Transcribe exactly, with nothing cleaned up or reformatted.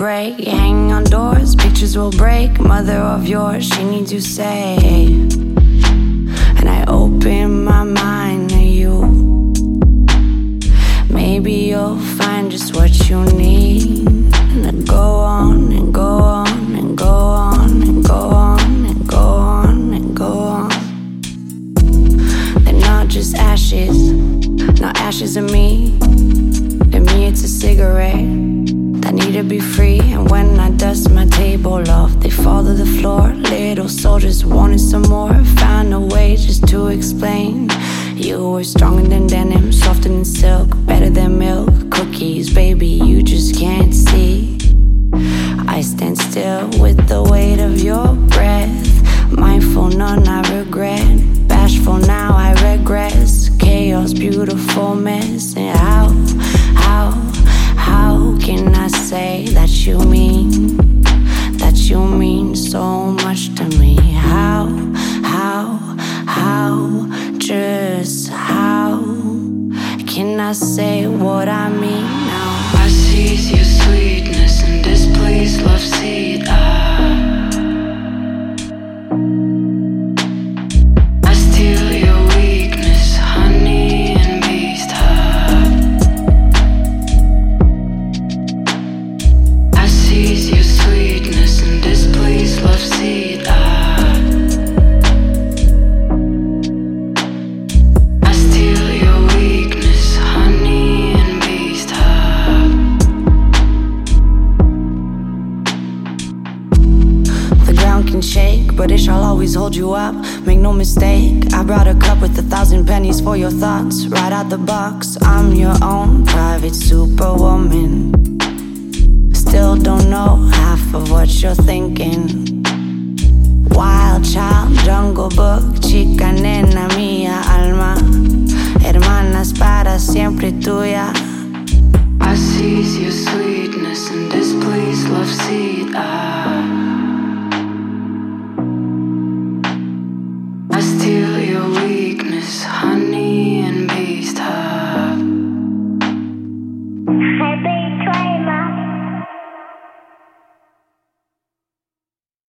break. You're hanging on doors, pictures will break. Mother of yours, she needs you safe. And I open my mind to you. Maybe you'll find just what you need. And I go on and go on and go on and go on and go on and go on. They're not just ashes, not ashes of me. To me it's a cigarette that need to be free. And when I dust my table off, they fall to the floor. Little soldiers wanted some more. Found a way just to explain. You were stronger than denim, softer than silk, better than milk. Cookies, baby, you just can't see. I stand still with the weight of your breath. Mindful, none I regret. Bashful, now I regress. Chaos, beautiful mess. And how, how, how can I say that you mean, that you mean so much to me? How, how, how, just how can I say what I mean now? I seize your sweetness and displace love's seed. I, I steal your weakness, honey and beast heart. I seize your sweetness and displace love's seed. I, shake, but it shall always hold you up. Make no mistake, I brought a cup with a thousand pennies for your thoughts. Right out the box, I'm your own private superwoman. Still don't know half of what you're thinking. Wild child, jungle book, chica nena mía, alma, hermanas para siempre tuya. I seize your sweetness and displace love's seed. I, I steal your weakness, honey and beast heart.